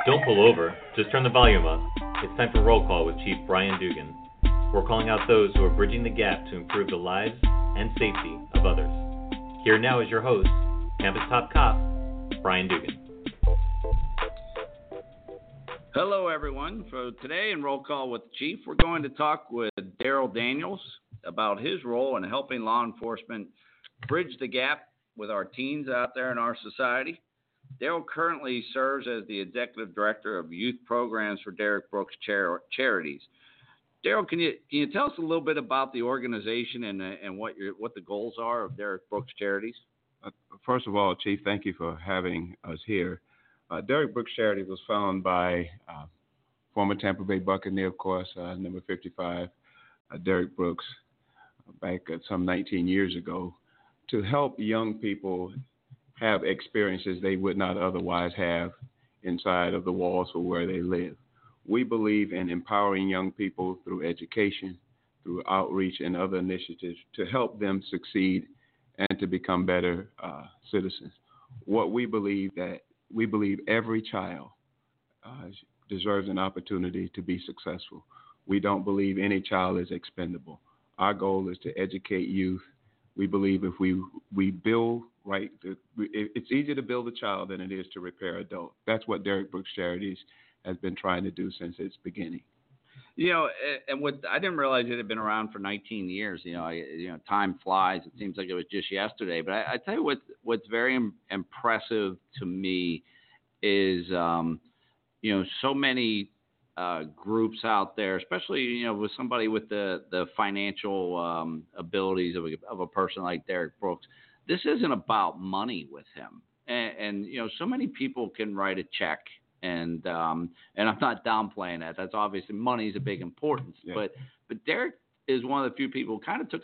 Don't pull over, just turn the volume up. It's time for Roll Call with Chief Brian Dugan. We're calling out those who are bridging the gap to improve the lives and safety of others. Here now is your host, Campus Top Cop, Brian Dugan. Hello, everyone. For today in Roll Call with Chief, we're going to talk with Daryl Daniels about his role in helping law enforcement bridge the gap with our teens out there in our society. Daryl currently serves as the Executive Director of Youth Programs for Derek Brooks Charities. Daryl, can you tell us a little bit about the organization and what the goals are of Derek Brooks Charities? First of all, Chief, thank you for having us here. Derek Brooks Charity was founded by former Tampa Bay Buccaneer, of course, number 55, Derek Brooks, back some 19 years ago, to help young people have experiences they would not otherwise have inside of the walls of where they live. We believe in empowering young people through education, through outreach and other initiatives to help them succeed and to become better citizens. We believe every child deserves an opportunity to be successful. We don't believe any child is expendable. Our goal is to educate youth. We believe if we build right, it's easier to build a child than it is to repair adult. That's what Derek Brooks Charities has been trying to do since its beginning. You know, and what I didn't realize it had been around for 19 years. Time flies. It seems like it was just yesterday. But I tell you what's very impressive to me is, so many groups out there, especially, with somebody with the financial abilities of a person like Derek Brooks. This isn't about money with him. And so many people can write a check. And I'm not downplaying that. That's obviously money is a big importance. Yeah. But Derek is one of the few people who kind of took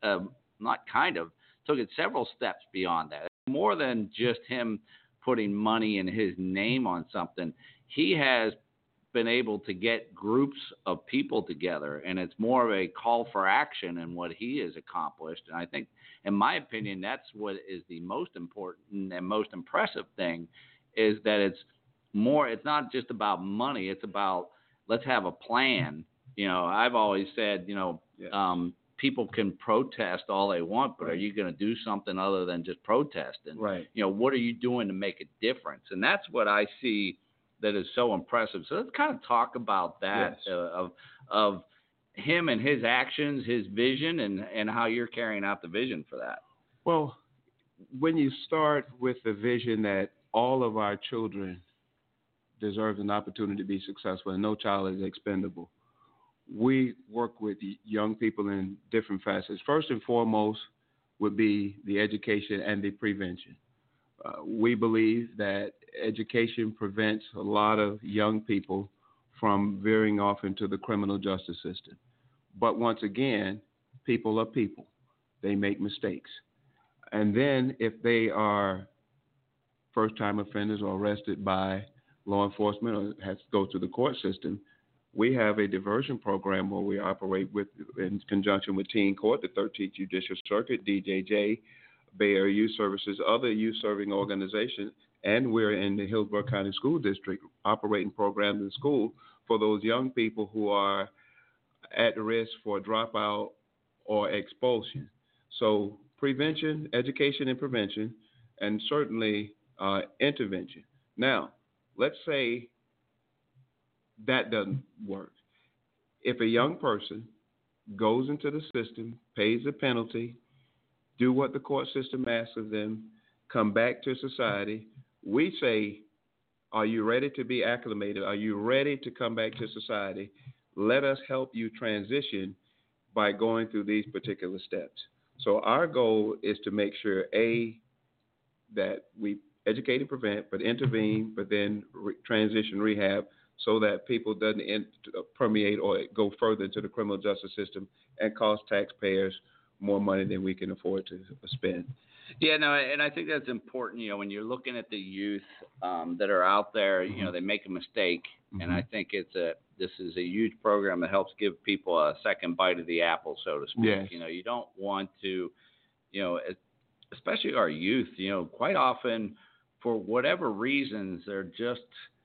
it took it several steps beyond that. More than just him putting money in his name on something, he has been able to get groups of people together, and it's more of a call for action in what he has accomplished. And I think, in my opinion, that's what is the most important and most impressive thing, is that it's not just about money. It's about, let's have a plan. I've always said, people can protest all they want, but are you going to do something other than just protest? And, right. What are you doing to make a difference? And that's what I see that is so impressive. So let's kind of talk about that, yes. Of him and his actions, his vision, and how you're carrying out the vision for that. Well, when you start with the vision that all of our children deserves an opportunity to be successful and no child is expendable, we work with young people in different facets. First and foremost would be the education and the prevention. We believe that education prevents a lot of young people from veering off into the criminal justice system. But once again, people are people. They make mistakes. And then if they are first-time offenders or arrested by law enforcement or has to go through the court system, we have a diversion program where we operate in conjunction with Teen Court, the 13th Judicial Circuit, DJJ, Bay Area Youth Services, other youth-serving organizations, and we're in the Hillsborough County School District operating programs in school for those young people who are at risk for dropout or expulsion. So prevention, education and prevention, and certainly intervention. Now, let's say that doesn't work. If a young person goes into the system, pays a penalty, do what the court system asks of them, come back to society, we say, are you ready to be acclimated? Are you ready to come back to society? Let us help you transition by going through these particular steps. So our goal is to make sure, A, that we educate and prevent, but intervene, but then transition rehab so that people doesn't permeate or go further into the criminal justice system and cost taxpayers more money than we can afford to spend. Yeah, no, and I think that's important. When you're looking at the youth that are out there, mm-hmm. They make a mistake, mm-hmm. and I think this is a huge program that helps give people a second bite of the apple, so to speak. Yes. You don't want to, especially our youth. Quite often, for whatever reasons, they're just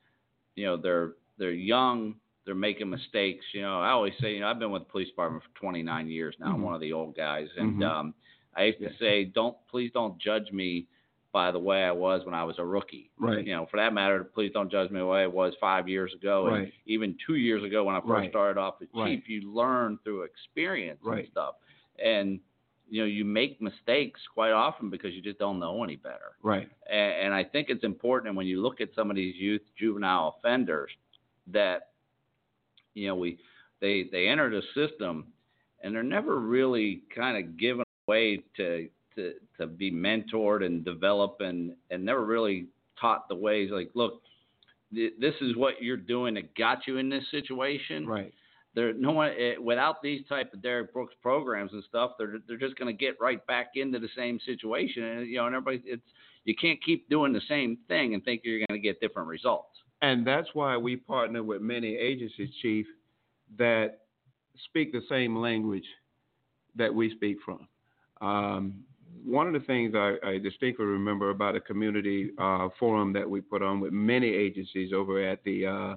they're young, they're making mistakes. I always say, I've been with the police department for 29 years now. I'm one of the old guys, and I used to say, please don't judge me by the way I was when I was a rookie. Right. For that matter, please don't judge me the way I was 5 years ago, right. and even 2 years ago when I first started off as chief. Right. You learn through experience right. and stuff, and you make mistakes quite often because you just don't know any better. Right. And I think it's important when you look at some of these juvenile offenders that they enter the system and they're never really kind of given a way to be mentored and develop and never really taught the ways like, look, this is what you're doing that got you in this situation. Right. There, no one without these type of Derek Brooks programs and stuff, they're just going to get right back into the same situation, and and everybody, you can't keep doing the same thing and think you're going to get different results. And that's why we partner with many agencies, Chief, that speak the same language that we speak from. One of the things I distinctly remember about a community forum that we put on with many agencies over at the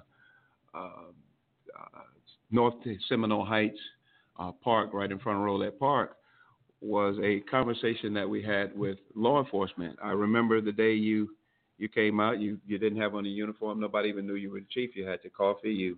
North Seminole Heights Park, right in front of Rolette Park, was a conversation that we had with law enforcement. I remember the day you came out, you didn't have on a uniform, nobody even knew you were the chief. You had your coffee, you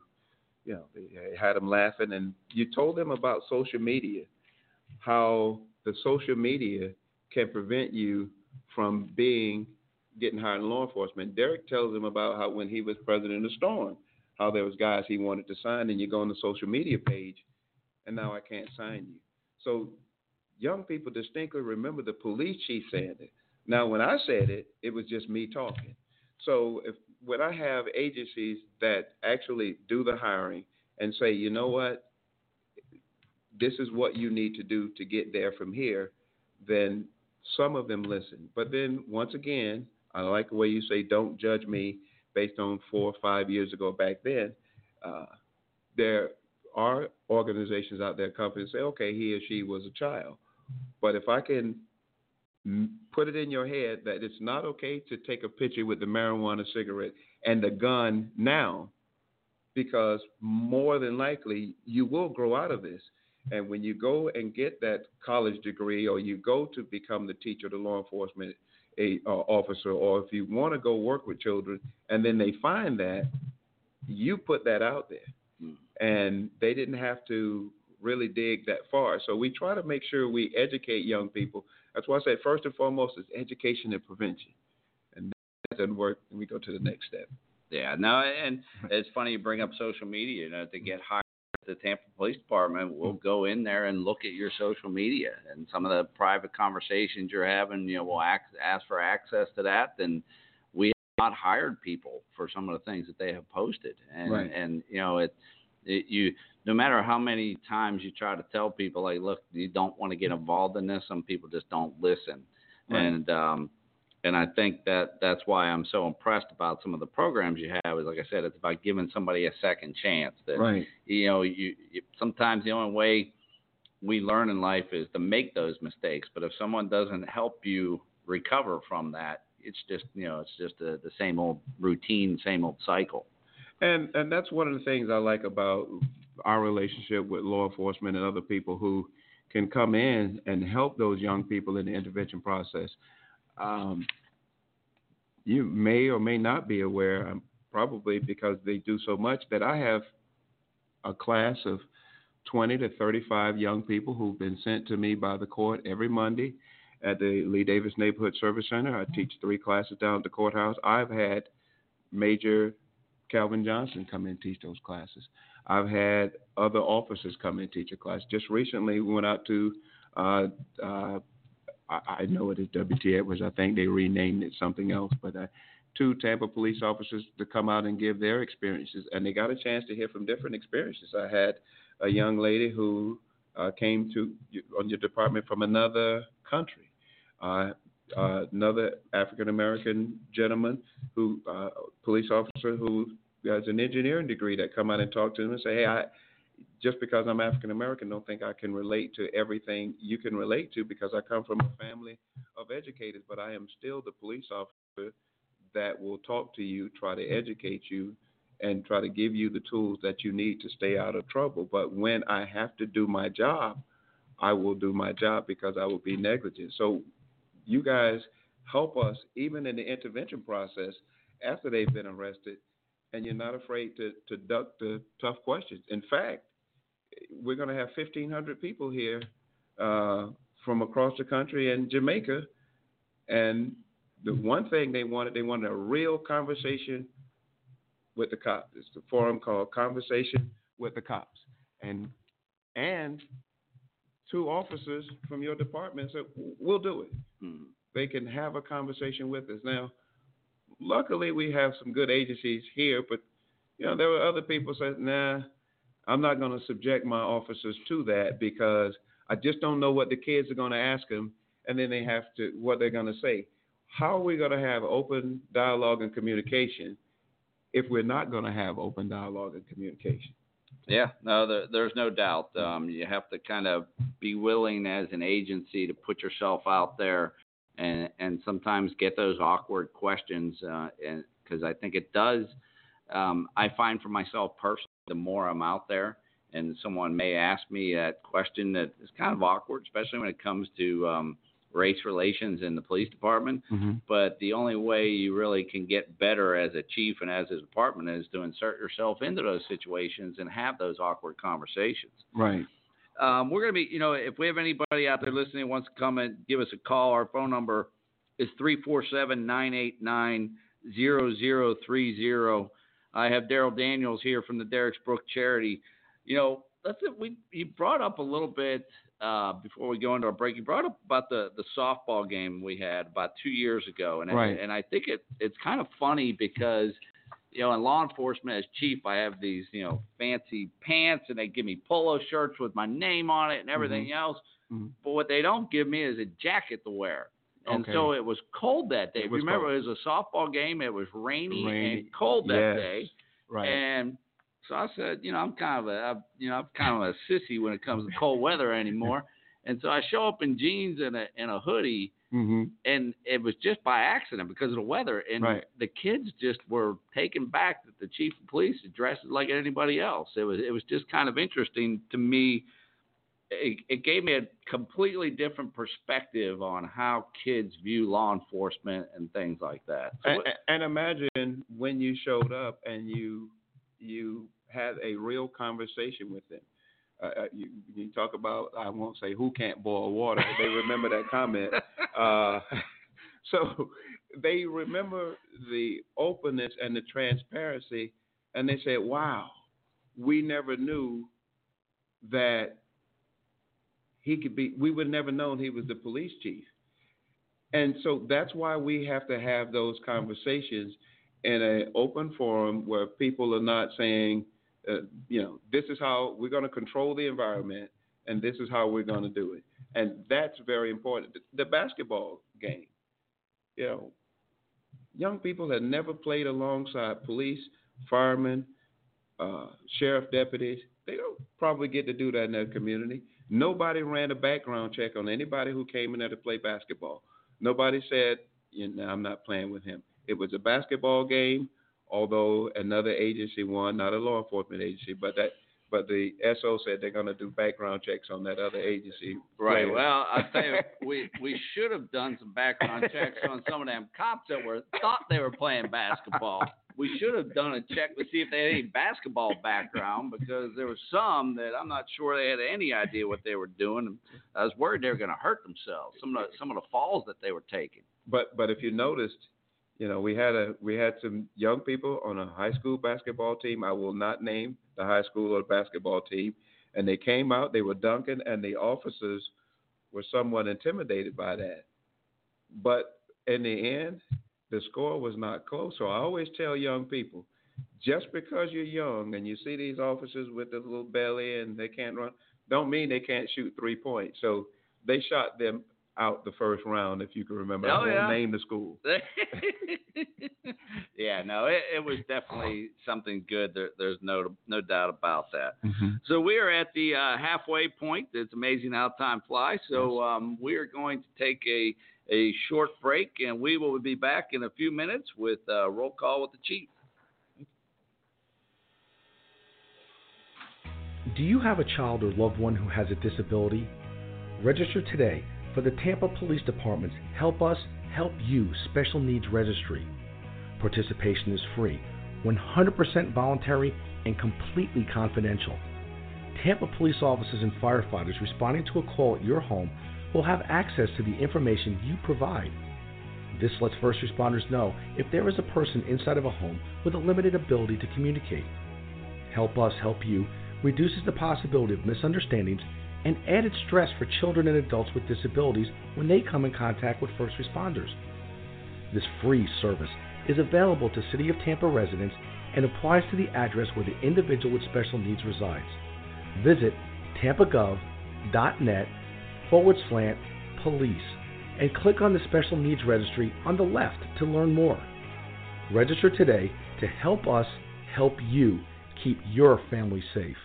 had them laughing, and you told them about social media, how the social media can prevent you from getting hired in law enforcement. Derek tells them about how when he was president of Storm, how there was guys he wanted to sign, and you go on the social media page, and now I can't sign you. So young people distinctly remember the police chief saying it. Now, when I said it, it was just me talking. So when I have agencies that actually do the hiring and say, you know what, this is what you need to do to get there from here, then some of them listen. But then, once again, I like the way you say, don't judge me based on 4 or 5 years ago back then. There are organizations out there, companies say, okay, he or she was a child. But if I can put it in your head that it's not okay to take a picture with the marijuana cigarette and the gun now, because more than likely you will grow out of this. And when you go and get that college degree, or you go to become the teacher, the law enforcement officer, or if you want to go work with children, and then they find that, you put that out there. And they didn't have to really dig that far. So we try to make sure we educate young people. That's why I said first and foremost is education and prevention. And that doesn't work, and we go to the next step. Yeah, no, and it's funny you bring up social media. To get hired at the Tampa Police Department, we'll go in there and look at your social media and some of the private conversations you're having. We'll ask for access to that. And we have not hired people for some of the things that they have posted. And right. And you no matter how many times you try to tell people, like, look, you don't want to get involved in this, some people just don't listen. Right. And I think that's why I'm so impressed about some of the programs you have. Is like I said, it's about giving somebody a second chance. That right. You sometimes the only way we learn in life is to make those mistakes. But if someone doesn't help you recover from that, it's just the same old routine, same old cycle. And that's one of the things I like about our relationship with law enforcement and other people who can come in and help those young people in the intervention process. You may or may not be aware, probably because they do so much, that I have a class of 20 to 35 young people who've been sent to me by the court every Monday at the Lee Davis Neighborhood Service Center. I teach 3 classes down at the courthouse. I've had Major Calvin Johnson come in and teach those classes. I've had other officers come in and teach a class. Just recently, we went out to, I know it is W.T. Edwards. I think they renamed it something else. But 2 Tampa police officers to come out and give their experiences. And they got a chance to hear from different experiences. I had a young lady who came on your department from another country. Another African-American gentleman police officer who has an engineering degree that come out and talk to them and say, hey, just because I'm African-American, don't think I can relate to everything you can relate to because I come from a family of educators, but I am still the police officer that will talk to you, try to educate you, and try to give you the tools that you need to stay out of trouble. But when I have to do my job, I will do my job because I will be negligent. So you guys help us even in the intervention process after they've been arrested, and you're not afraid to duck the tough questions. In fact, we're going to have 1,500 people here from across the country and Jamaica, and the one thing they wanted a real conversation with the cops. It's the forum called Conversation with the Cops, and 2 officers from your department said, we'll do it. They can have a conversation with us. Now, luckily, we have some good agencies here, but there were other people who said, nah, I'm not going to subject my officers to that because I just don't know what the kids are going to ask them, and then they have to, what they're going to say. How are we going to have open dialogue and communication if we're not going to have open dialogue and communication? Yeah, no, there's no doubt. You have to kind of be willing as an agency to put yourself out there and sometimes get those awkward questions, and because I think it does. I find for myself personally, the more I'm out there and someone may ask me that question that is kind of awkward, especially when it comes to race relations in the police department. Mm-hmm. But the only way you really can get better as a chief and as a department is to insert yourself into those situations and have those awkward conversations. Right. We're going to be, if we have anybody out there listening who wants to come and give us a call, our phone number is 347-989-0030. I have Daryl Daniels here from the Derricks Brook Charity. You brought up a little bit before we go into our break. You brought up about the softball game we had about 2 years ago, and right. And I think it's kind of funny because in law enforcement as chief, I have these fancy pants, and they give me polo shirts with my name on it and everything mm-hmm. else. Mm-hmm. But what they don't give me is a jacket to wear. And so it was cold that day. Remember, it was a softball game. It was rainy and cold that day. Right. And so I said, I'm kind of a sissy when it comes to cold weather anymore. And so I show up in jeans and a hoodie, mm-hmm. and it was just by accident because of the weather. And the kids just were taken back that the chief of police dressed like anybody else. It was just kind of interesting to me. It gave me a completely different perspective on how kids view law enforcement and things like that. So and imagine when you showed up and you had a real conversation with them. You talk about, I won't say who can't boil water. They remember that comment. So they remember the openness and the transparency, and they said, wow, we never knew that he could be, we would never known he was the police chief. And so that's why we have to have those conversations in an open forum where people are not saying, this is how we're going to control the environment and this is how we're going to do it. And that's very important. The basketball game, young people that never played alongside police, firemen, sheriff deputies, they don't probably get to do that in their community. Nobody ran a background check on anybody who came in there to play basketball. Nobody said, I'm not playing with him. It was a basketball game, although another agency won, not a law enforcement agency, but the SO said they're going to do background checks on that other agency. Right. Players. Well, I'll tell you, we should have done some background checks on some of them cops that thought they were playing basketball. We should have done a check to see if they had any basketball background, because there was some that I'm not sure they had any idea what they were doing. I was worried they were going to hurt themselves. Some of the falls that they were taking. But if you noticed, we had some young people on a high school basketball team. I will not name the high school or basketball team, and they came out. They were dunking, and the officers were somewhat intimidated by that. But in the end, the score was not close. So I always tell young people, just because you're young and you see these officers with this little belly and they can't run, don't mean they can't shoot 3 points. So they shot them out the first round, if you can remember. I won't name the school. Yeah, no, it was definitely something good. There's no doubt about that. Mm-hmm. So we are at the halfway point. It's amazing how time flies. So we are going to take a short break, and we will be back in a few minutes with Roll Call with the Chief. Do you have a child or loved one who has a disability? Register today for the Tampa Police Department's Help Us, Help You Special Needs Registry. Participation is free, 100% voluntary, and completely confidential. Tampa police officers and firefighters responding to a call at your home will have access to the information you provide. This lets first responders know if there is a person inside of a home with a limited ability to communicate. Help Us, Help You reduces the possibility of misunderstandings and added stress for children and adults with disabilities when they come in contact with first responders. This free service is available to City of Tampa residents and applies to the address where the individual with special needs resides. Visit tampagov.net/police and click on the Special Needs Registry on the left to learn more. Register today to help us help you keep your family safe.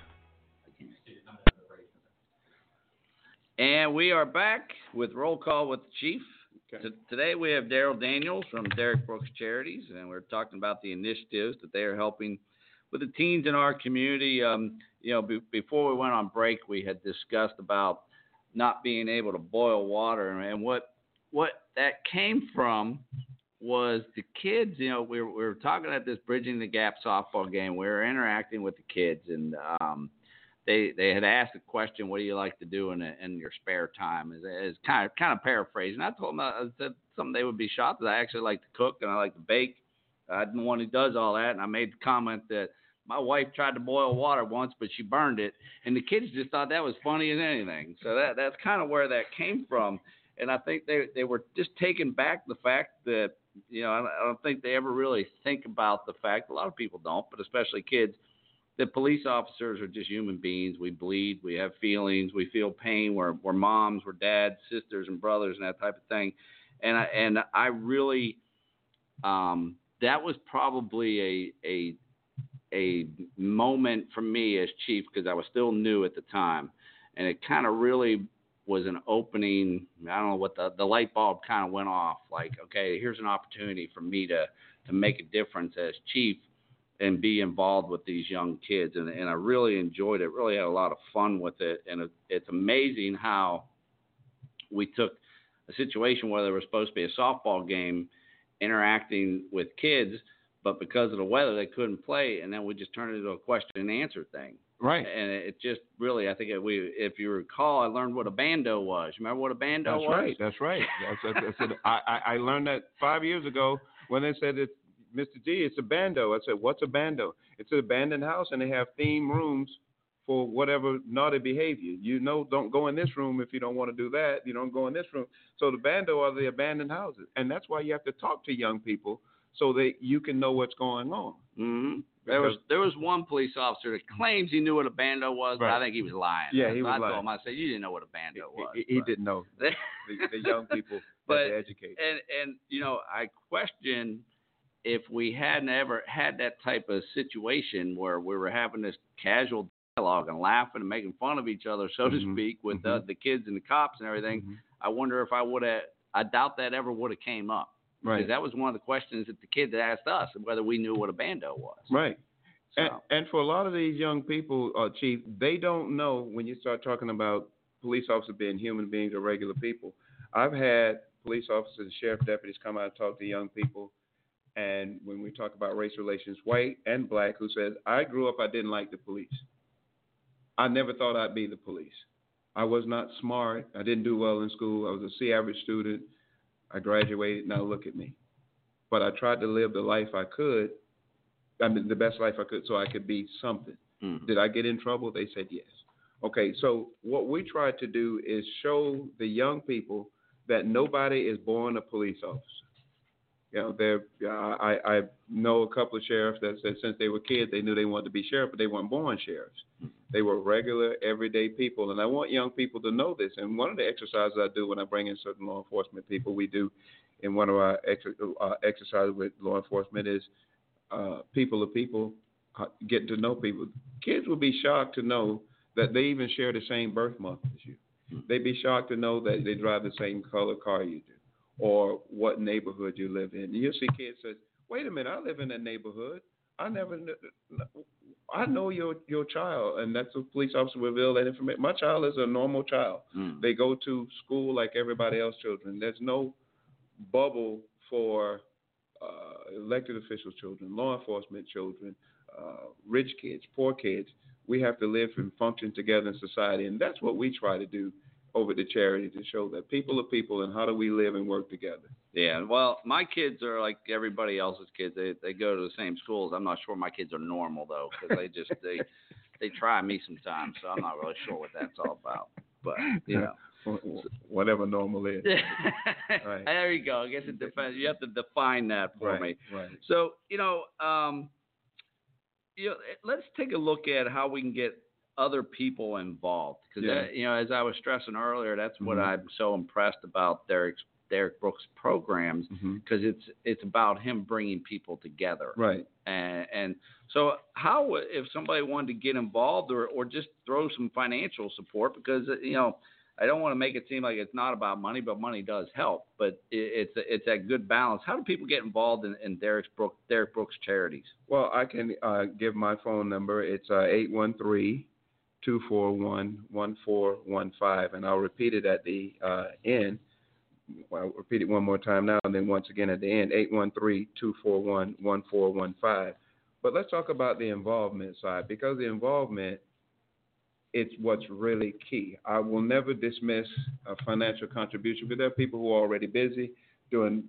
And we are back with Roll Call with the Chief. Okay. Today we have Daryl Daniels from Derek Brooks Charities, and we're talking about the initiatives that they are helping with the teens in our community. Before we went on break, we had discussed about not being able to boil water, and what that came from was the kids. We were talking at this Bridging the Gap softball game. We were interacting with the kids, and they had asked the question, "What do you like to do in your spare time?" Is kind of paraphrasing. I told them, I said something they would be shocked that I actually like to cook and I like to bake. I'm the one who does all that, and I made the comment that my wife tried to boil water once, but she burned it, and the kids just thought that was funny as anything. So that's kind of where that came from, and I think they were just taken back the fact that I don't think they ever really think about the fact, a lot of people don't, but especially kids, that police officers are just human beings. We bleed, we have feelings, we feel pain. We're moms, we're dads, sisters, and brothers, and that type of thing. And I really, that was probably a moment for me as chief, because I was still new at the time, and it kind of really was an opening. I don't know what the light bulb kind of went off. Like, okay, here's an opportunity for me to make a difference as chief and be involved with these young kids. And I really enjoyed it, really had a lot of fun with it. And it's amazing how we took a situation where there was supposed to be a softball game interacting with kids, but because of the weather, they couldn't play. And then we just turned it into a question and answer thing. Right. And it just really, I think if you recall, I learned what a bando was. Remember what a bando was? That's right. I learned that 5 years ago when they said that, Mr. G, it's a bando. I said, what's a bando? It's an abandoned house, and they have theme rooms for whatever naughty behavior. Don't go in this room if you don't want to do that. You don't go in this room. So the bando are the abandoned houses, and that's why you have to talk to young people so that you can know what's going on. Mm-hmm. There was one police officer that claims he knew what a bando was, but right. I think he was lying. Yeah, he was lying. I told him, I said, you didn't know what a bando was. He didn't know. the young people that they educate. And I question if we hadn't ever had that type of situation where we were having this casual dialogue and laughing and making fun of each other, so to speak, with the kids and the cops and everything. Mm-hmm. I wonder if I doubt that ever would have came up. Right. Because that was one of the questions that the kids had asked us, whether we knew what a bando was. Right. So. And for a lot of these young people, Chief, they don't know when you start talking about police officers being human beings or regular people. I've had police officers, sheriff deputies come out and talk to young people. And when we talk about race relations, white and black, who says, I grew up, I didn't like the police. I never thought I'd be the police. I was not smart. I didn't do well in school. I was a C average student. I graduated. Now look at me. But I tried to live the life I could, the best life I could, so I could be something. Mm-hmm. Did I get in trouble? They said yes. Okay, so what we try to do is show the young people that nobody is born a police officer. I know a couple of sheriffs that said since they were kids, they knew they wanted to be sheriff, but they weren't born sheriffs. They were regular, everyday people. And I want young people to know this. And one of the exercises I do when I bring in certain law enforcement people, we do in one of our exercises with law enforcement is people to people, getting to know people. Kids will be shocked to know that they even share the same birth month as you. They'd be shocked to know that they drive the same color car you do, or what neighborhood you live in. You'll see kids say, wait a minute, I live in that neighborhood. I never knew. I know your child, and that's a police officer reveal that information. My child is a normal child. They go to school like everybody else children. There's no bubble for elected officials children, law enforcement children, rich kids, poor kids. We have to live and function together in society, and that's what we try to do over the charity, to show that people are people and how do we live and work together. Yeah, well, my kids are like everybody else's kids. They go to the same schools. I'm not sure my kids are normal though, because they try me sometimes. So I'm not really sure what that's all about. But whatever normal is. Right. There you go. I guess it depends. You have to define that for me. Right. So let's take a look at how we can get other people involved, because as I was stressing earlier, that's what I'm so impressed about Derek Brooks' programs, because it's about him bringing people together. Right. And so how, if somebody wanted to get involved or just throw some financial support, because I don't want to make it seem like it's not about money, but money does help, but it's a good balance. How do people get involved in Derek Brooks charities? Well, I can give my phone number. It's 813-241-1415, and I'll repeat it at the end. Well, I'll repeat it one more time now, and then once again at the end, 813-241-1415. But let's talk about the involvement side, because the involvement, it's what's really key. I will never dismiss a financial contribution, but there are people who are already busy doing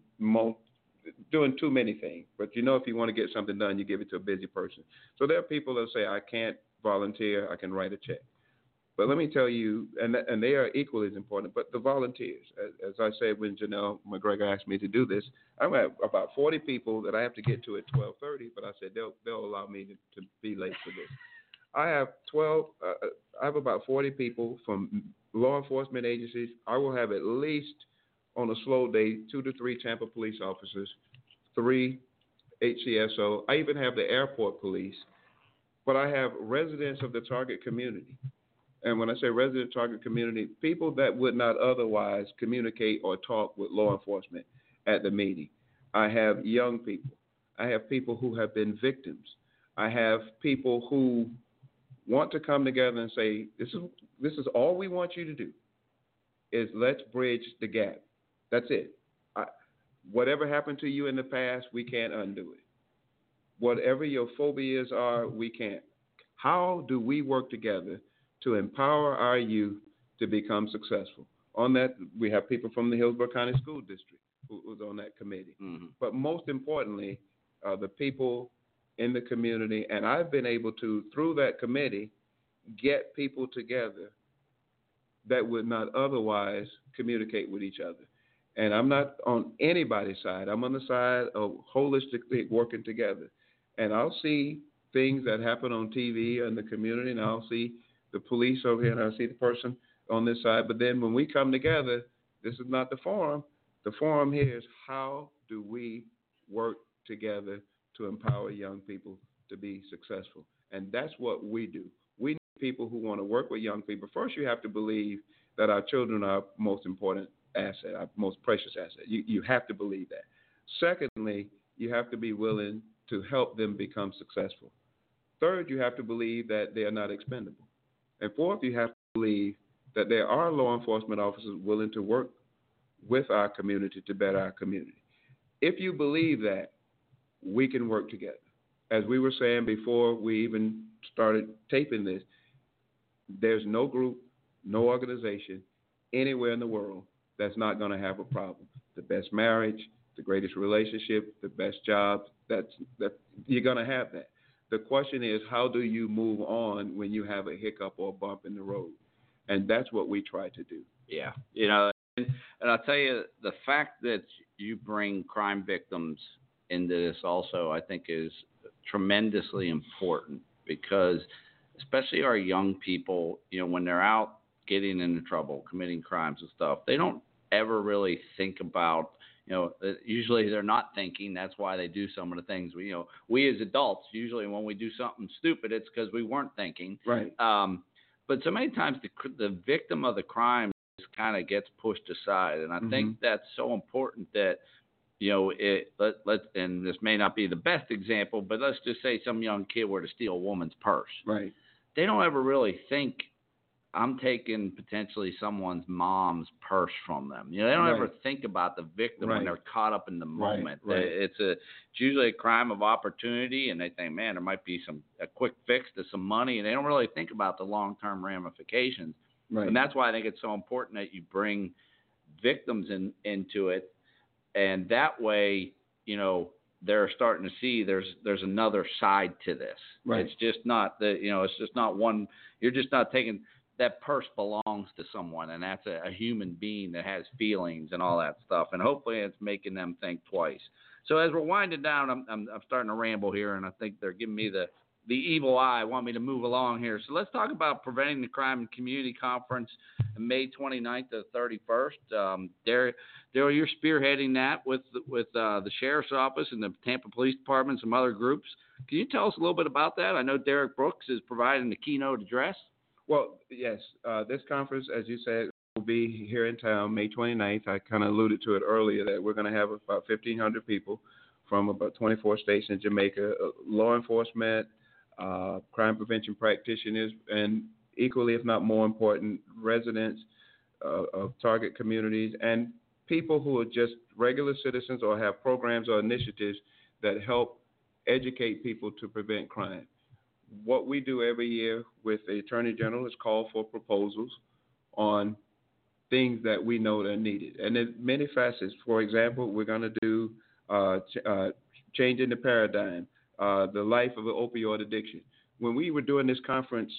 too many things. But if you want to get something done, you give it to a busy person. So there are people that say, I can't volunteer, I can write a check. But let me tell you, and they are equally as important, but the volunteers, as I said when Janelle McGregor asked me to do this, I have about 40 people that I have to get to at 12:30, but I said they'll allow me to be late for this. I have about 40 people from law enforcement agencies. I will have at least, on a slow day, 2 to 3 Tampa police officers, 3 HCSO. I even have the airport police, but I have residents of the target community. And when I say resident target community, people that would not otherwise communicate or talk with law enforcement at the meeting. I have young people. I have people who have been victims. I have people who want to come together and say, this is all we want you to do, is let's bridge the gap. That's it. Whatever happened to you in the past, we can't undo it. Whatever your phobias are, we can't. How do we work together to empower our youth to become successful? On that, we have people from the Hillsborough County School District who's on that committee. But most importantly, the people in the community, and I've been able to, through that committee, get people together that would not otherwise communicate with each other. And I'm not on anybody's side. I'm on the side of holistically working together. And I'll see things that happen on TV in the community, and I'll see the police over here, and I'll see the person on this side. But then when we come together, this is not the forum. The forum here is, how do we work together to empower young people to be successful? And that's what we do. We need people who want to work with young people. First, you have to believe that our children are our most important asset, our most precious asset. You have to believe that. Secondly, you have to be willing to help them become successful. Third, you have to believe that they are not expendable. And fourth, you have to believe that there are law enforcement officers willing to work with our community to better our community. If you believe that, we can work together. As we were saying before we even started taping this, there's no group, no organization anywhere in the world that's not going to have a problem. The best marriage, the greatest relationship, the best job, that you're going to have that. The question is, how do you move on when you have a hiccup or a bump in the road? And that's what we try to do. Yeah. And I'll tell you, the fact that you bring crime victims into this also, I think, is tremendously important, because especially our young people, when they're out getting into trouble, committing crimes and stuff, they don't ever really think about, usually they're not thinking. That's why they do some of the things. We as adults, usually when we do something stupid, it's because we weren't thinking. Right. But so many times the victim of the crime kind of gets pushed aside. And I think that's so important that, and this may not be the best example, but let's just say some young kid were to steal a woman's purse. Right. They don't ever really think, I'm taking potentially someone's mom's purse from them. They don't ever think about the victim when they're caught up in the moment. Right. It's usually a crime of opportunity, and they think, man, there might be a quick fix to some money, and they don't really think about the long-term ramifications. Right. And that's why I think it's so important that you bring victims into it, and that way, they're starting to see there's another side to this. Right. It's just not it's just not one. You're just not taking. That purse belongs to someone, and that's a human being that has feelings and all that stuff. And hopefully, it's making them think twice. So as we're winding down, I'm starting to ramble here, and I think they're giving me the evil eye, want me to move along here. So let's talk about Preventing the Crime and Community Conference, May 29th to 31st. Daryl, you're spearheading that with the Sheriff's Office and the Tampa Police Department and some other groups. Can you tell us a little bit about that? I know Derek Brooks is providing the keynote address. Well, yes. This conference, as you said, will be here in town May 29th. I kind of alluded to it earlier that we're going to have about 1,500 people from about 24 states in Jamaica, law enforcement, crime prevention practitioners, and equally, if not more important, residents of target communities and people who are just regular citizens or have programs or initiatives that help educate people to prevent crime. What we do every year with the Attorney General is call for proposals on things that we know that are needed. And there's many facets. For example, we're going to do changing the paradigm, the life of an opioid addiction. When we were doing this conference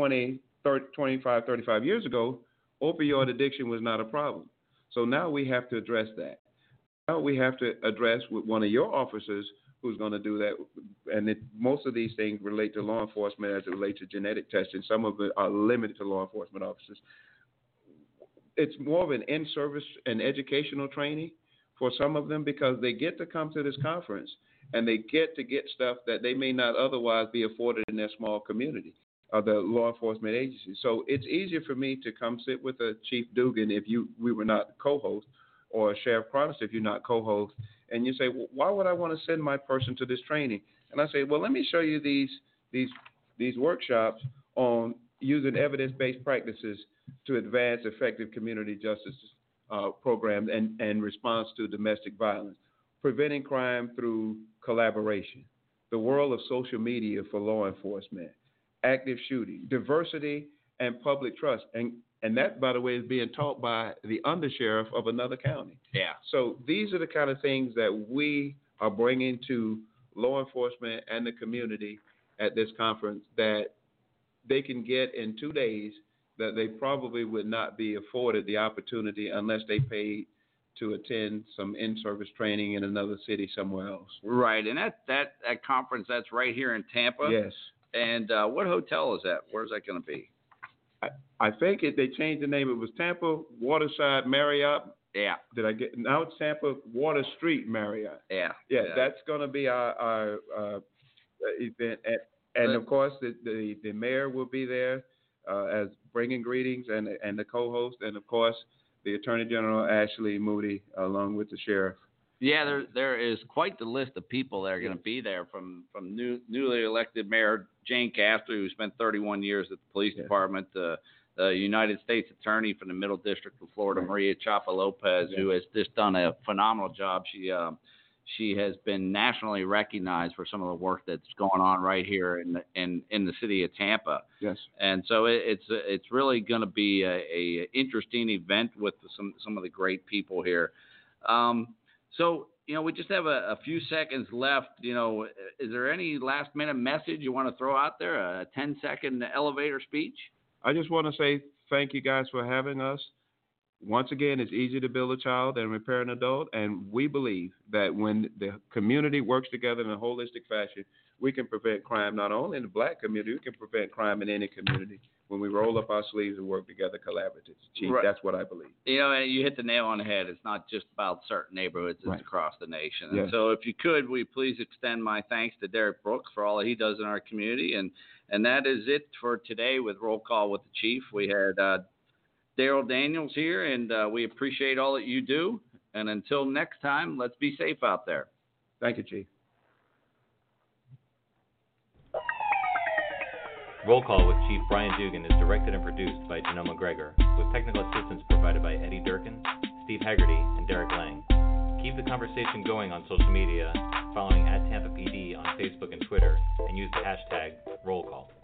35 years ago, opioid addiction was not a problem. So now we have to address that. Now we have to address with one of your officers who's going to do that. And most of these things relate to law enforcement as it relates to genetic testing. Some of it are limited to law enforcement officers. It's more of an in-service and educational training for some of them because they get to come to this conference and they get stuff that they may not otherwise be afforded in their small community, the law enforcement agency. So it's easier for me to come sit with a Chief Dugan if we were not co-host, or Sheriff Chronister if you're not co-host, and you say, well, why would I want to send my person to this training? And I say, well, let me show you these workshops on using evidence-based practices to advance effective community justice programs and response to domestic violence, preventing crime through collaboration, the world of social media for law enforcement, active shooting, diversity, and public trust. And that, by the way, is being taught by the undersheriff of another county. Yeah. So these are the kind of things that we are bringing to law enforcement and the community at this conference that they can get in 2 days that they probably would not be afforded the opportunity unless they paid to attend some in-service training in another city somewhere else. Right, and that conference, that's right here in Tampa? Yes. And what hotel is that? Where's that going to be? I think they changed the name. It was Tampa Waterside Marriott. Yeah. Now it's Tampa Water Street Marriott. Yeah. Yeah, that's going to be our event. And of course, the mayor will be there as bringing greetings and the co-host. And of course, the Attorney General, Ashley Moody, along with the sheriff. Yeah, there is quite the list of people that are going to be there from newly elected Mayor Jane Castor, who spent 31 years at the police department, the United States Attorney from the Middle District of Florida, Maria Chapa Lopez, who has just done a phenomenal job. She has been nationally recognized for some of the work that's going on right here in the city of Tampa. Yes. And so it's really going to be a interesting event with some of the great people here. So, we just have a few seconds left. Is there any last-minute message you want to throw out there, a 10-second elevator speech? I just want to say thank you guys for having us. Once again, it's easier to build a child than repair an adult, and we believe that when the community works together in a holistic fashion, we can prevent crime not only in the black community, we can prevent crime in any community when we roll up our sleeves and work together collaboratively. Chief, right. That's what I believe. You hit the nail on the head. It's not just about certain neighborhoods. It's across the nation. Yes. And so if you could, will you please extend my thanks to Derek Brooks for all that he does in our community. And that is it for today with Roll Call with the Chief. We had Daryl Daniels here, and we appreciate all that you do. And until next time, let's be safe out there. Thank you, Chief. Roll Call with Chief Brian Dugan is directed and produced by Janelle McGregor, with technical assistance provided by Eddie Durkin, Steve Haggerty, and Derek Lang. Keep the conversation going on social media, following @TampaPD on Facebook and Twitter, and use the hashtag #RollCall.